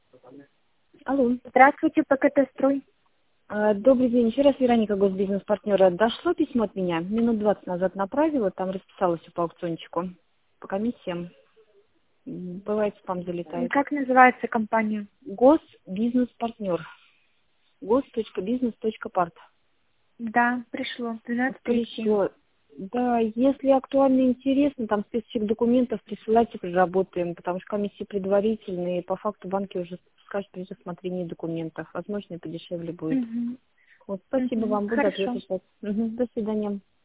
Алло. Здравствуйте, ПКТ-строй. Добрый день. Еще раз Вероника, госбизнес-партнера. Дошло письмо от меня. Минут 20 назад направила, там расписалась по аукциончику, по комиссиям. Бывает, спам залетает. Как называется компания? Госбизнес-партнер. gos.business.part. Да, пришло. 12:37. Пришло. Да, если актуально и интересно, там списочек документов присылайте, проработаем, потому что комиссии предварительные, и по факту банки уже скажут при рассмотрении документов. Возможно, и подешевле будет. Мгм. Вот, спасибо вам, буду Хорошо. ответ ждать. Мгм, до свидания.